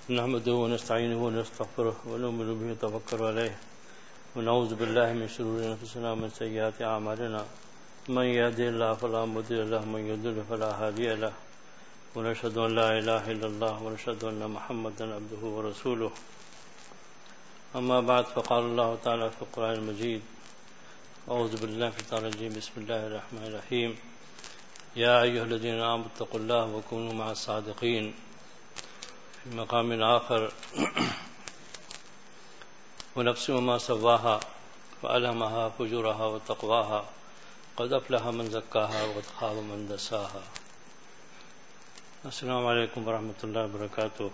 نحمده ونستعينه ونستغفره ونؤمن به ونتوكل عليه ونعوذ بالله من شرور أنفسنا ومن سيئات أعمالنا من يهده الله فلا مضل له ومن يضلل فلا هادي له ونشهد أن لا إله إلا الله ونشهد أن محمدا عبده ورسوله أما بعد فقال الله تعالى في القرآن المجيد أعوذ بالله من الشيطان الرجيم بسم الله الرحمن الرحيم يا أيها الذين آمنوا اتقوا الله وكونوا مع الصادقين في مقام آخر ونفس وما سواها فألهمها فجورها وتقواها قد أفلح من زكاها وقد خاب من دساها. Assalamu alaikum wa rahmatullahi wa barakatuh.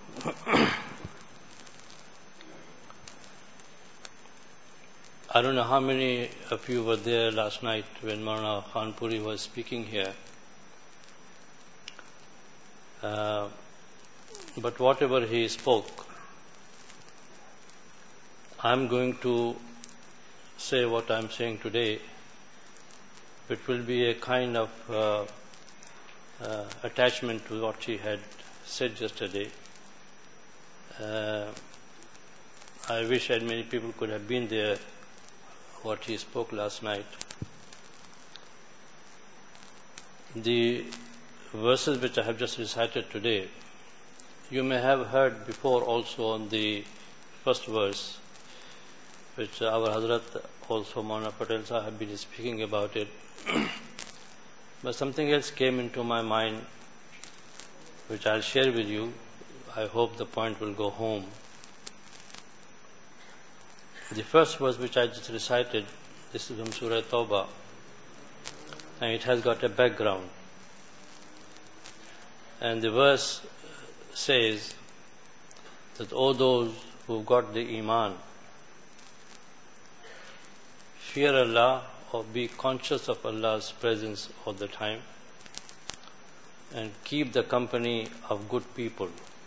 I don't know how many of you were there last night when Maulana Khanpuri was speaking here. But whatever he spoke, I'm going to say what I'm saying today. It will be a kind of attachment to what he had said yesterday. I wish that many people could have been there, what he spoke last night. The verses which I have just recited today, you may have heard before also on the first verse, which our Hazrat also Maulana Patel Sahib have been speaking about it. But something else came into my mind, which I'll share with you. I hope the point will go home. The first verse which I just recited, this is from Surah Tawbah, and it has got a background. And the verse says that all those who got the Iman, fear Allah or be conscious of Allah's presence all the time and keep the company of good people.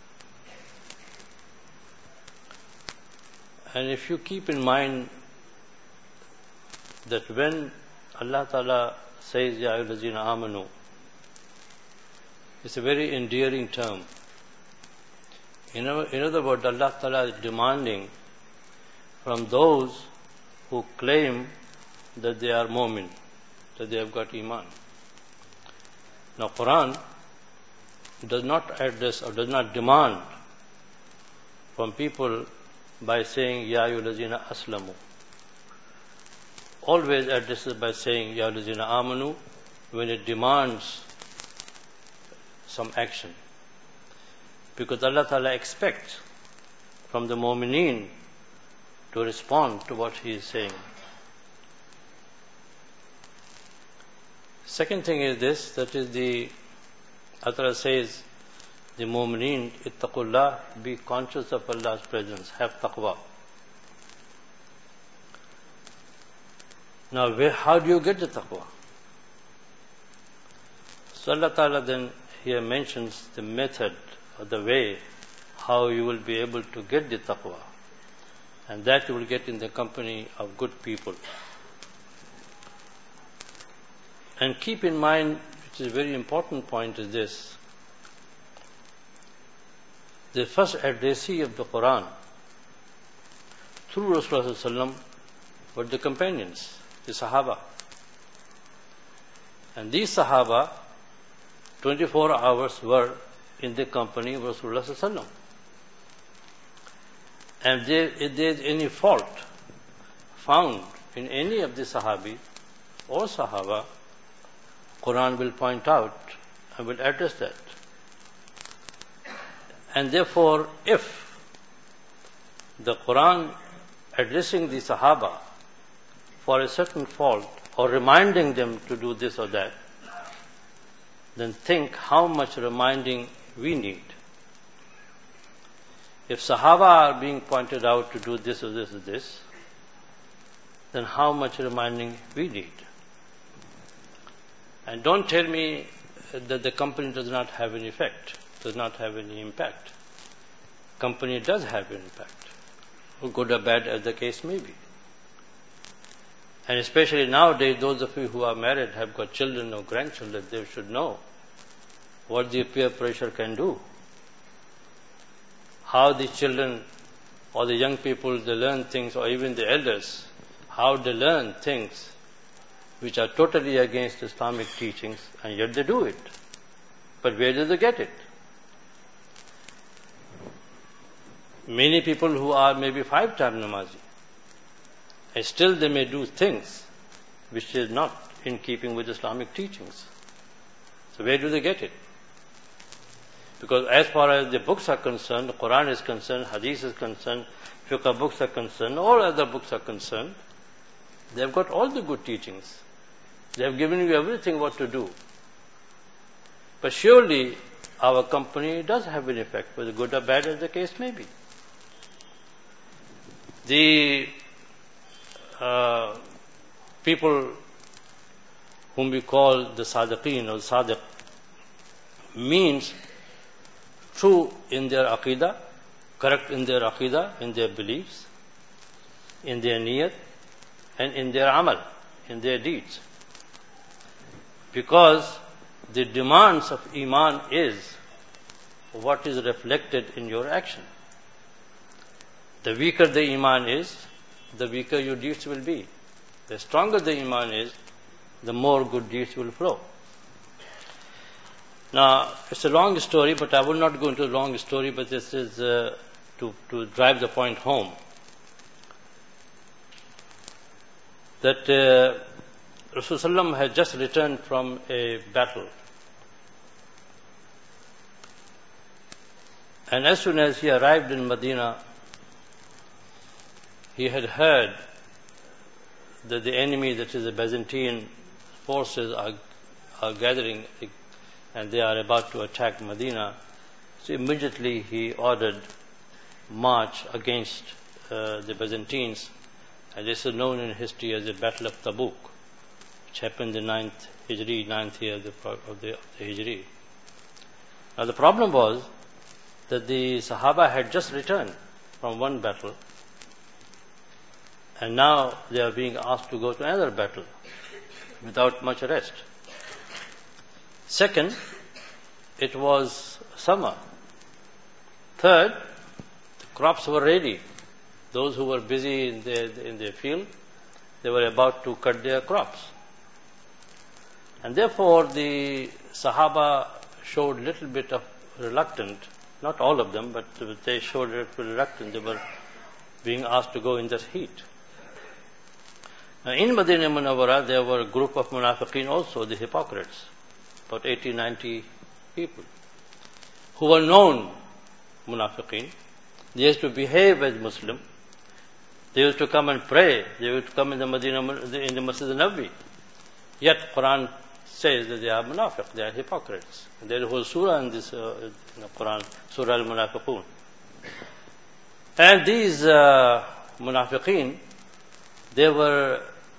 And if you keep in mind that when Allah Ta'ala says, Ya ayyuhallazina amanu, it's a very endearing term. In other words, Allah Ta'ala is demanding from those who claim that they are mu'min, that they have got iman. Now, Quran does not address or does not demand from people by saying, Ya ayyuhallazina aslamu. Always addresses by saying, Ya ayyuhallazina amanu, when it demands some action. Because Allah Ta'ala expects from the mu'mineen to respond to what He is saying. Second thing is this, that is the Allah says, the mu'mineen, ittaqullah, be conscious of Allah's presence, have taqwa. Now, how do you get the taqwa? So Allah Ta'ala then here mentions the method or the way how you will be able to get the taqwa. And that you will get in the company of good people. And keep in mind, which is a very important point, is this. The first addressee of the Quran through Rasulullah were the companions, the Sahaba. And these Sahaba, 24 hours were in the company of Rasulullah. And if there is any fault found in any of the Sahabi or Sahaba, Quran will point out and will address that. And therefore, if the Quran addressing the Sahaba for a certain fault or reminding them to do this or that, then think how much reminding we need. If Sahaba are being pointed out to do this or this or this, then how much reminding we need. And don't tell me that the company does not have any effect, does not have any impact. Company does have an impact, good or bad as the case may be. And especially nowadays, those of you who are married, have got children or grandchildren, they should know what the peer pressure can do. how the children or the young people, they learn things, or even the elders, how they learn things which are totally against Islamic teachings, and yet they do it. But where do they get it? Many people who are maybe 5-time namazi, and still they may do things which is not in keeping with Islamic teachings. So where do they get it? Because as far as the books are concerned, the Quran is concerned, Hadith is concerned, fiqh books are concerned, all other books are concerned, they have got all the good teachings. They have given you everything what to do. But surely our company does have an effect, whether good or bad as the case may be. The people whom we call the Sadiqeen or Sadiq means true in their aqidah, correct in their aqidah, in their beliefs, in their niyat, and in their amal, in their deeds. Because the demands of Iman is what is reflected in your action. The weaker the Iman is, the weaker your deeds will be. The stronger the Iman is, the more good deeds will flow. Now, it's a long story, but I will not go into a long story, but this is to drive the point home. That Rasulullah had just returned from a battle. And as soon as he arrived in Medina, he had heard that the enemy, that is the Byzantine forces, are gathering and they are about to attack Medina. So immediately he ordered march against the Byzantines, and this is known in history as the Battle of Tabuk, which happened in the 9th year of the Hijri. Now the problem was that the Sahaba had just returned from one battle, and now they are being asked to go to another battle without much rest. Second, it was summer. Third, the crops were ready. Those who were busy in their field, they were about to cut their crops. And therefore the Sahaba showed little bit of reluctant, not all of them, but they showed a little reluctant. They were being asked to go in that heat. Now in Madinah Munawwara there were a group of munafiqeen also, the hypocrites, about 80-90 people, who were known munafiqeen. They used to behave as Muslim. They used to come and pray. They used to come in the Masjid al-Nabawi. Yet Quran says that they are munafiq, they are hypocrites. And there is a whole surah in this Quran, Surah al-Munafiqun. And these munafiqeen, they were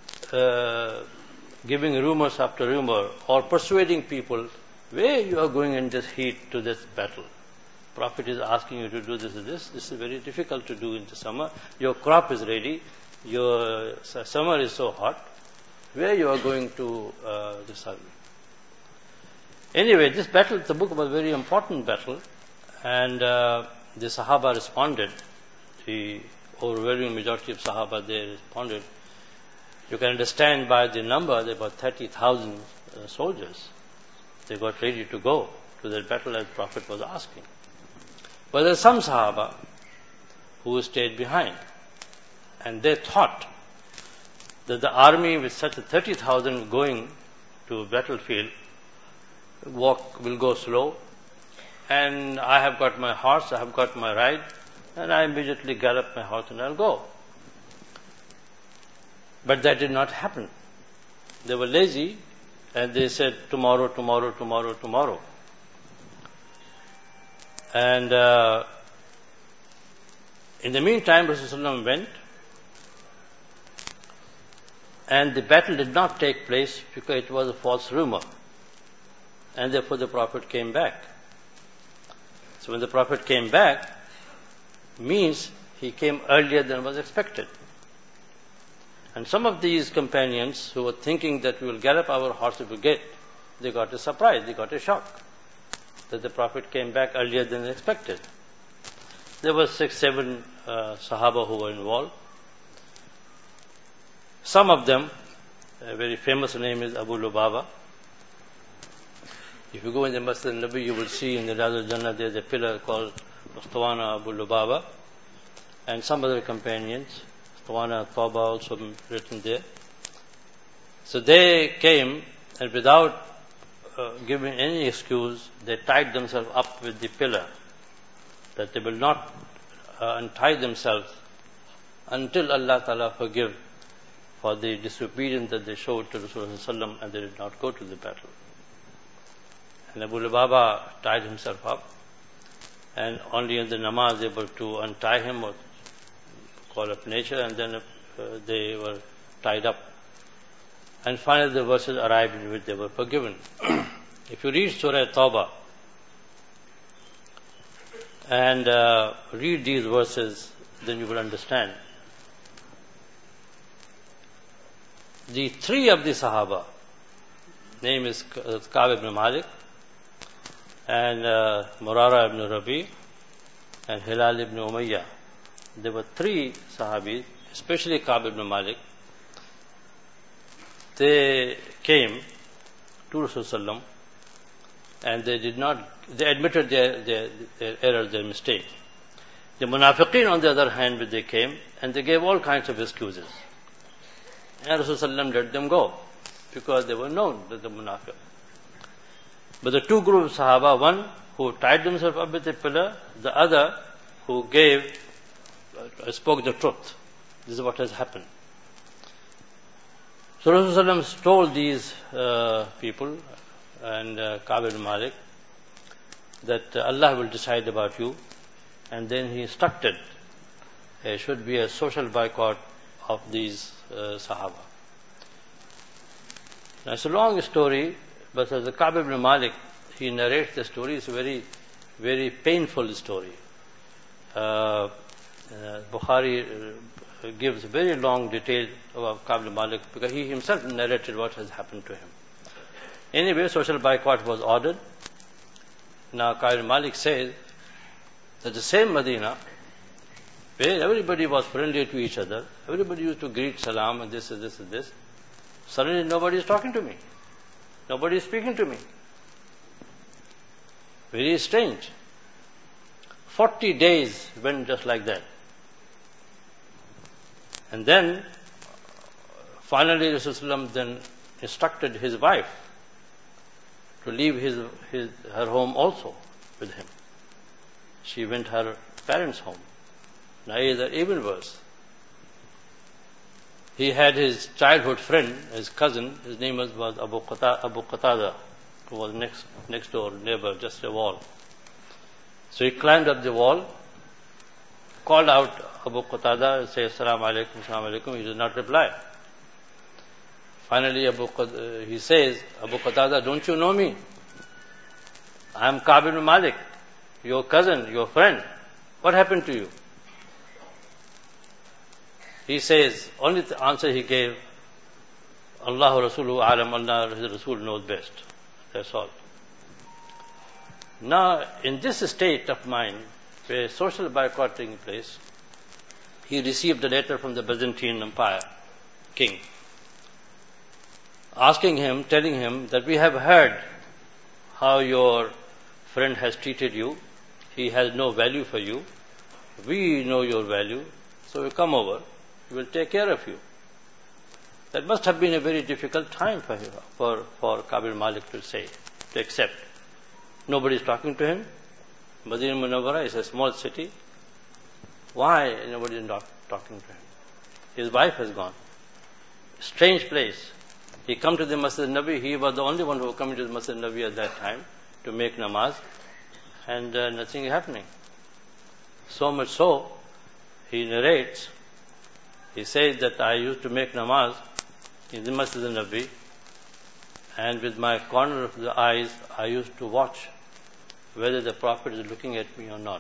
giving rumors after rumor, or persuading people, where you are going in this heat to this battle. Prophet is asking you to do this and this. This is very difficult to do in the summer. Your crop is ready. Your summer is so hot. Where you are going to this army? Anyway, this battle, the book was a very important battle, and the Sahaba responded. The overwhelming majority of Sahaba, they responded. You can understand by the number, there were 30,000 soldiers. They got ready to go to that battle as the Prophet was asking. But there are some Sahaba who stayed behind, and they thought that the army with such a 30,000 going to a battlefield will go slow, and I have got my horse, I have got my ride, and I immediately gallop my horse and I'll go. But that did not happen. They were lazy, and they said tomorrow, tomorrow, tomorrow, tomorrow. And in the meantime, Rasulullah went, and the battle did not take place because it was a false rumor. And therefore the Prophet came back. So when the Prophet came back, means he came earlier than was expected. And some of these companions who were thinking that we will gallop our horse if we get, they got a surprise, they got a shock that the Prophet came back earlier than expected. there were 6-7 Sahaba who were involved. Some of them, a very famous name is Abu Lubaba. If you go in the Masjid al-Nabi, you will see in the Riyadh al-Jannah there's a pillar called Ustuwana Abu Lubaba, and some other companions. Ustuwana Tawba also written there. So they came, and without giving any excuse, they tied themselves up with the pillar, that they will not untie themselves until Allah Ta'ala forgive for the disobedience that they showed to Rasulullah, and they did not go to the battle. And Abu Lubaba tied himself up, and only in the namaz able to untie him or call up nature, and then they were tied up. And finally the verses arrived in which they were forgiven. If you read Surah Tawbah and read these verses, then you will understand. The three of the Sahaba, name is Ka'b ibn Malik, and Murara ibn Rabi, and Hilal ibn Umayyah. There were three Sahabis, especially Ka'b ibn Malik. They came to Rasulullah and they admitted their error, their mistake. The Munafiqeen, on the other hand, they came and they gave all kinds of excuses. And Rasulullah let them go because they were known that the Munafiq. But the two groups of Sahaba, one who tied themselves up with a pillar, the other who spoke the truth. This is what has happened. So Rasulullah told these people and Ka'b ibn Malik that Allah will decide about you, and then he instructed there should be a social boycott of these Sahaba. Now it's a long story, but as the Ka'b ibn Malik, he narrates the story. It's a very, very painful story. Bukhari gives very long detail about Ka'b ibn Malik because he himself narrated what has happened to him. Anyway, social boycott was ordered. Now Ka'b ibn Malik says that the same Medina, where everybody was friendly to each other, everybody used to greet salam and this and this and this, suddenly nobody is talking to me. Nobody is speaking to me. Very strange. 40 days went just like that. And then, finally Rasulullah then instructed his wife to leave her home also with him. She went her parents' home. Now is even worse. He had his childhood friend, his cousin, his name was Abu Qatada, who was next door neighbor, just a wall. So he climbed up the wall, called out Abu Qatada and said, Assalamu alaikum, Assalamu alaikum. He did not reply. Finally, he says, Abu Qatada, don't you know me? I am Ka'b ibn Malik, your cousin, your friend. What happened to you? He says, only the answer he gave, Allahu Rasuluhu Alam, Allah, His Rasul knows best. That's all. Now, in this state of mind, where social boycott taking place, he received a letter from the Byzantine Empire king, telling him that we have heard how your friend has treated you. He has no value for you. We know your value, so you come over. We will take care of you. That must have been a very difficult time for him, for Ka'b ibn Malik to accept. Nobody is talking to him. Madinah Munawwara is a small city. Why nobody is not talking to him? His wife has gone. Strange place. He come to the Masjid Nabi. He was the only one who came to the Masjid Nabi at that time to make namaz, and nothing is happening. So much so, he narrates. He says that I used to make namaz in the Masjid Nabi, and with my corner of the eyes, I used to watch whether the Prophet is looking at me or not.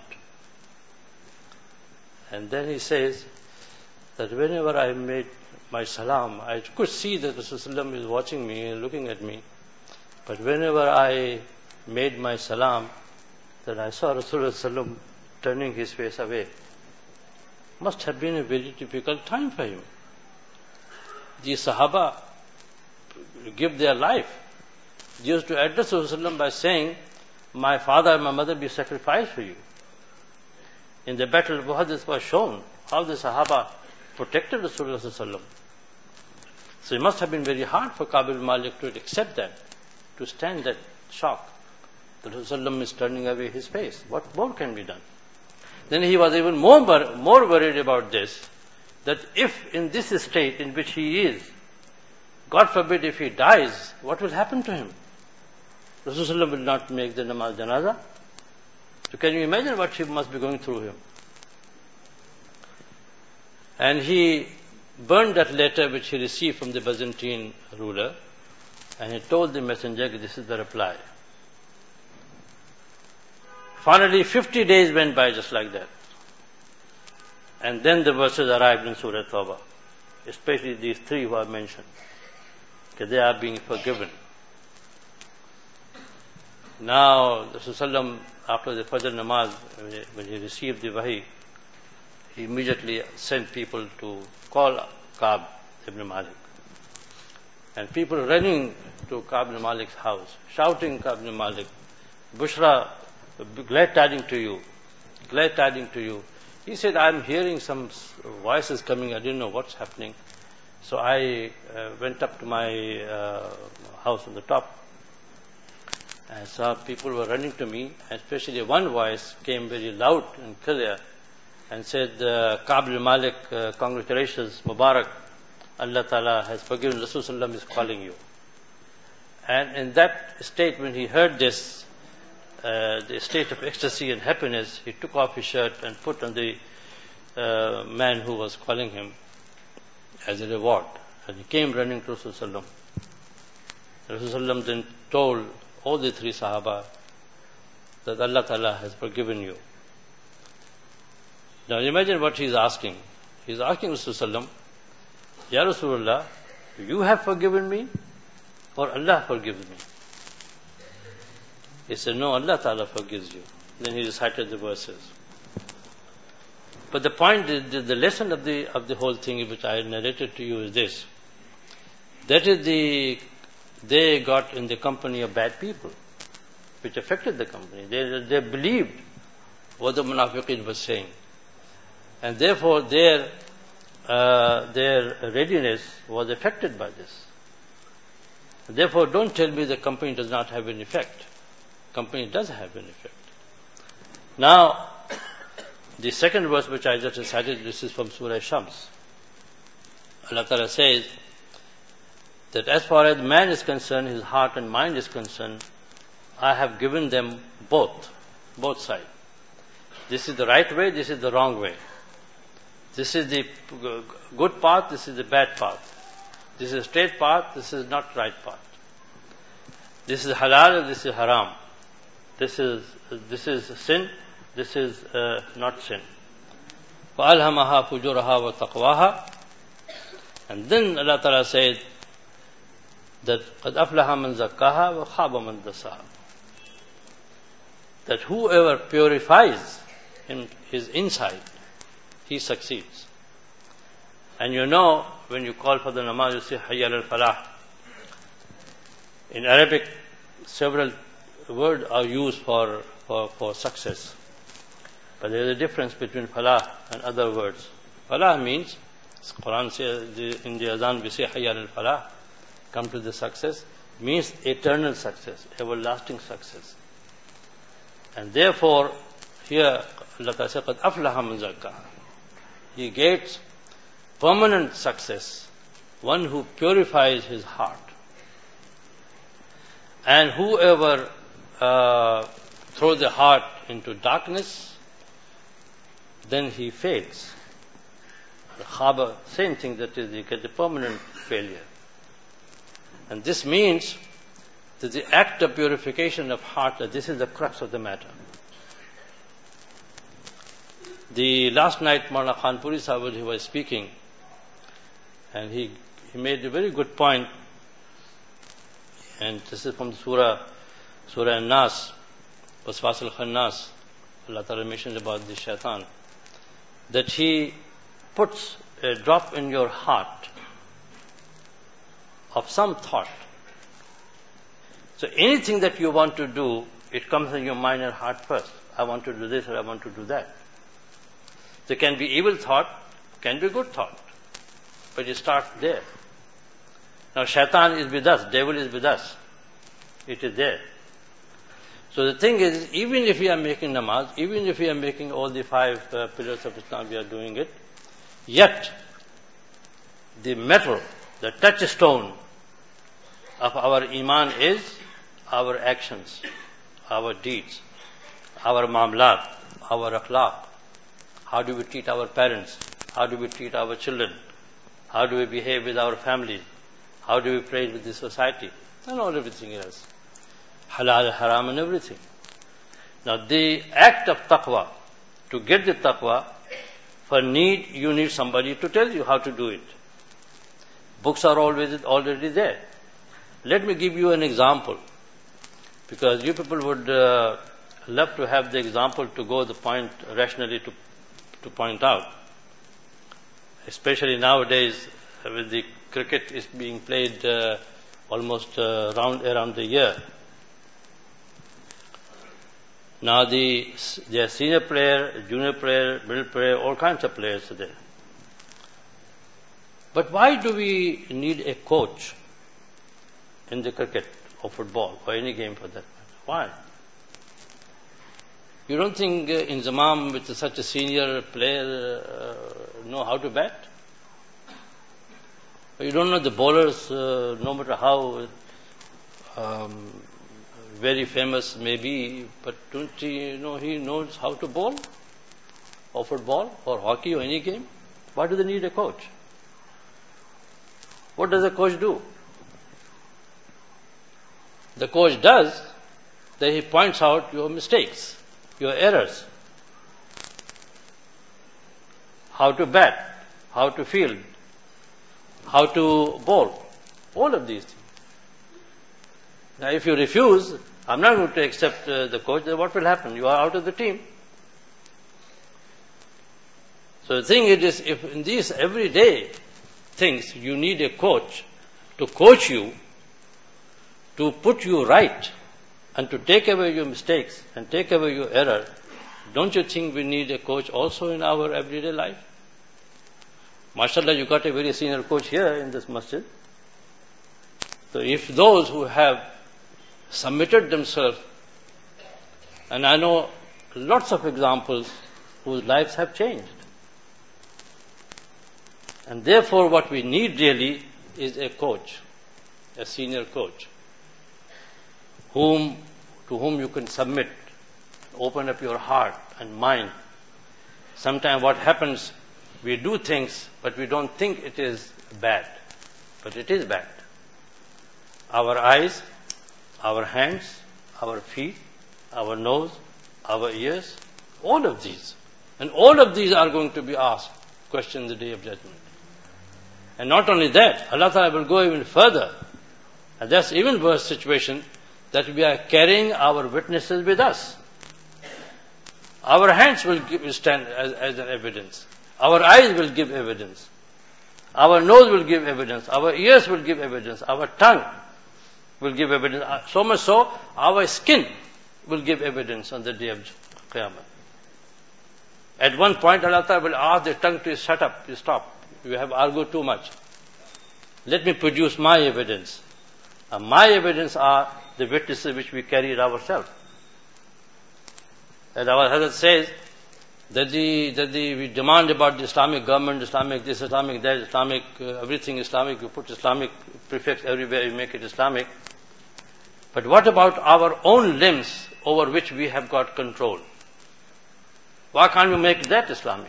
And then he says that whenever I made my salam, I could see that Rasulullah is watching me and looking at me. But whenever I made my salam, then I saw Rasulullah turning his face away. Must have been a very difficult time for him. The Sahaba give their life. They used to address Rasulullah by saying, my father and my mother be sacrificed for you. In the battle of Uhud, this was shown how the Sahaba protected Rasulullah. So it must have been very hard for Ka'b ibn Malik to accept that, to stand that shock. That Rasulullah is turning away his face. What more can be done? Then he was even more worried about this, that if in this state in which he is, God forbid if he dies, what will happen to him? Rasulullah will not make the namaz janazah. So can you imagine what he must be going through him? And he burned that letter which he received from the Byzantine ruler, and he told the messenger, this is the reply. Finally, 50 days went by just like that. And then the verses arrived in Surah Tawbah, especially these three who are mentioned, that they are being forgiven. Now, Rasulullah, after the Fajr namaz, when he received the wahi, he immediately sent people to call Ka'b ibn Malik. And people running to Ka'b ibn Malik's house, shouting, Ka'b ibn Malik, Bushra, glad tidings to you, glad tidings to you. He said, I'm hearing some voices coming, I didn't know what's happening. So I went up to my house on the top, and saw people were running to me, and especially one voice came very loud and clear, and said, Ka'b ibn Malik, congratulations, Mubarak, Allah Ta'ala has forgiven, Rasulullah is calling you. And in that state, when he heard this, the state of ecstasy and happiness, he took off his shirt and put on the man who was calling him as a reward. And he came running to Rasulullah. Rasulullah then told all the three Sahaba that Allah Ta'ala has forgiven you. Now imagine what he is asking. He is asking Rasulullah, Ya Rasulullah, you have forgiven me or Allah forgives me? He said, no, Allah Ta'ala forgives you. Then he recited the verses. But the point, the lesson of the whole thing which I narrated to you is this. That is they got in the company of bad people, which affected the company. They believed what the munafiqeen was saying. And therefore their readiness was affected by this. Therefore don't tell me the company does not have an effect. Company does have an effect. Now, the second verse which I just recited, this is from Surah Shams. Allah Ta'ala says that as far as man is concerned, his heart and mind is concerned, I have given them both sides. This is the right way, this is the wrong way. This is the good path, this is the bad path. This is a straight path, this is not right path. This is halal, this is haram. This is sin, this is not sin. فَأَلْهَمَهَا فُجُورَهَا وَتَقْوَاهَا. And then Allah Ta'ala said that قَدْ أَفْلَحَ مَنْ زَكَّاهَا وَخَابَ مَنْ دَسَّاهَا. That whoever purifies in his inside, he succeeds. And you know, when you call for the namaz, you say, Hayya al-falah. In Arabic, several words are used for success. But there is a difference between falah and other words. Falah means, Quran says in the Azan, we say, Hayya al-falah, come to the success, means eternal success, everlasting success. And therefore, here, Allah Ta'ala says, قَدْ أَفْلَحَ مَنْ زَكَّاهَا. He gets permanent success, one who purifies his heart. And whoever throws the heart into darkness, then he fails. The khaba, same thing, that is, you get a permanent failure. And this means that the act of purification of heart, that this is the crux of the matter. The last night, Maulana Khanpuri Sahib, he was speaking, and he made a very good point, and this is from Surah An-Nas, Waswas al-Khannas. Allah Ta'ala mentions about the shaitan, that he puts a drop in your heart of some thought. So anything that you want to do, it comes in your mind and heart first. I want to do this or I want to do that. So it can be evil thought, can be good thought. But it starts there. Now shaitan is with us, devil is with us. It is there. So the thing is, even if we are making namaz, even if we are making all the 5 pillars of Islam, we are doing it, yet the metal, the touchstone of our iman is our actions, our deeds, our mamlat, our akhlaq. How do we treat our parents? How do we treat our children? How do we behave with our families? How do we pray with the society? And all everything else. Halal, haram and everything. Now the act of taqwa, to get the taqwa, you need somebody to tell you how to do it. Books are already there. Let me give you an example, because you people would love to have the example to go the point rationally to point out. Especially nowadays, with the cricket is being played almost around the year. Now there are senior player, junior player, middle player, all kinds of players are there. But why do we need a coach in the cricket or football or any game for that matter? Why? You don't think in Zamam with such a senior player know how to bat? You don't know the bowlers, no matter how very famous may be, but don't you know he knows how to bowl? Or football, or hockey, or any game? Why do they need a coach? What does a coach do? The coach does, that he points out your mistakes, your errors. How to bat, how to field, how to bowl, all of these things. Now if you refuse, I'm not going to accept the coach, then what will happen? You are out of the team. So the thing is, if in these everyday things you need a coach to coach you, to put you right, and to take away your mistakes and take away your error, don't you think we need a coach also in our everyday life? MashaAllah, you got a very senior coach here in this masjid. So if those who have submitted themselves, and I know lots of examples whose lives have changed. And therefore what we need really is a coach, a senior coach, to whom you can submit, open up your heart and mind. Sometimes what happens, we do things, but we don't think it is bad. But it is bad. Our eyes, our hands, our feet, our nose, our ears, all of these. And all of these are going to be asked questions the day of judgment. And not only that, Allah Ta'ala will go even further. And that's even worse situation, that we are carrying our witnesses with us. Our hands will stand as an evidence. Our eyes will give evidence. Our nose will give evidence. Our ears will give evidence. Our tongue will give evidence. So much so, our skin will give evidence on the day of Qiyamah. At one point, Allah Ta'ala will ask the tongue to shut up, to stop. You have argued too much. Let me produce my evidence. And my evidence are the witnesses which we carried ourselves. As our Hazrat says, that we demand about the Islamic government, Islamic this, Islamic that, Islamic, everything Islamic, you put Islamic prefix everywhere, you make it Islamic. But what about our own limbs over which we have got control? Why can't we make that Islamic?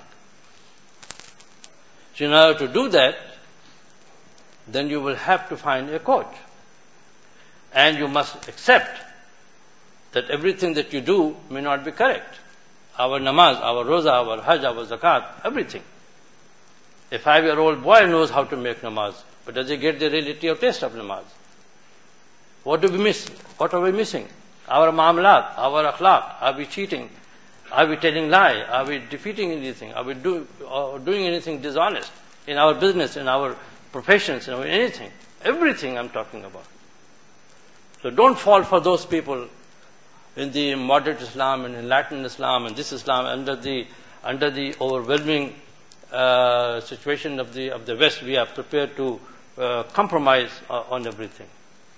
So in order to do that, then you will have to find a coach. And you must accept that everything that you do may not be correct. Our namaz, our roza, our hajj, our zakat, everything. A 5-year-old boy knows how to make namaz, but does he get the reality or taste of namaz? What do we miss? What are we missing? Our ma'amalat, our akhlaq, are we cheating? Are we telling lie? Are we defeating anything? Are we doing anything dishonest in our business, in our professions, in our anything? Everything I'm talking about. So don't fall for those people in the moderate Islam and enlightened Islam and this Islam under the overwhelming situation of the West. We are prepared to compromise on everything.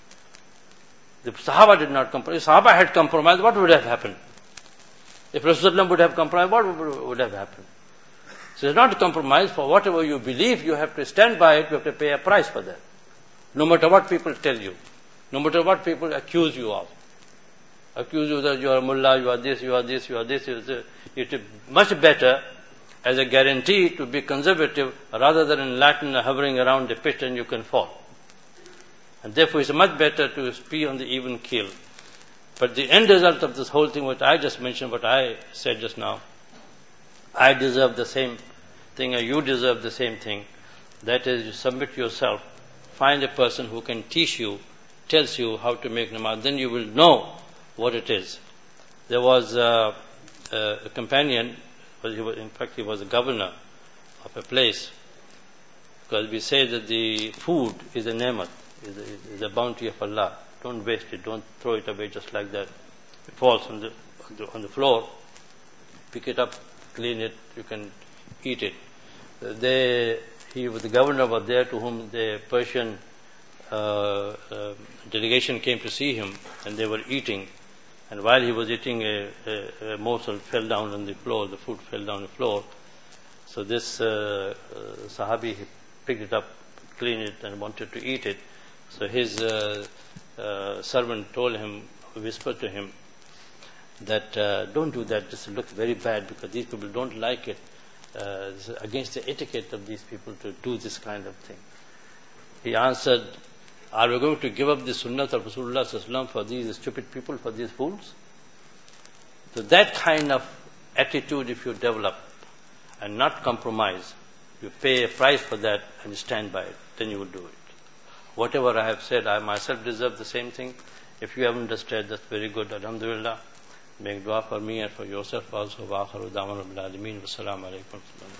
The Sahaba did not compromise. If Sahaba had compromised, what would have happened? If Rasulullah would have compromised, what would have happened? So it's not a compromise. For whatever you believe, you have to stand by it. You have to pay a price for that. No matter what people tell you. No matter what people accuse you of. Accuse you that you are a mullah, you are this, you are this, you are this. It is much better as a guarantee to be conservative rather than enlightened hovering around the pit and you can fall. And therefore it's much better to be on the even keel. But the end result of this whole thing, what I just mentioned, what I said just now, I deserve the same thing and you deserve the same thing. That is, you submit yourself, find a person who can teach you, tells you how to make namaz, then you will know what it is. There was a companion, in fact he was a governor of a place, because we say that the food is a nemat, is a bounty of Allah. Don't waste it, don't throw it away just like that. It falls on the floor, pick it up, clean it, you can eat it. The governor was there, to whom the Persian delegation came to see him, and they were eating. And while he was eating, a morsel fell down on the floor, the food fell down on the floor. So this Sahabi, he picked it up, cleaned it, and wanted to eat it. So his servant told him, whispered to him, that don't do that, this looks very bad, because these people don't like it. It's against the etiquette of these people to do this kind of thing. He answered, are we going to give up the sunnah of Rasulullah sallallahu alaihi wasallam for these stupid people, for these fools? So that kind of attitude, if you develop and not compromise, you pay a price for that and stand by it, then you will do it. Whatever I have said, I myself deserve the same thing. If you haven't understood, that's very good. Alhamdulillah. Make dua for me and for yourself also. Wa akhiru da'wana rabbil alamin. Wassalamu alaikum.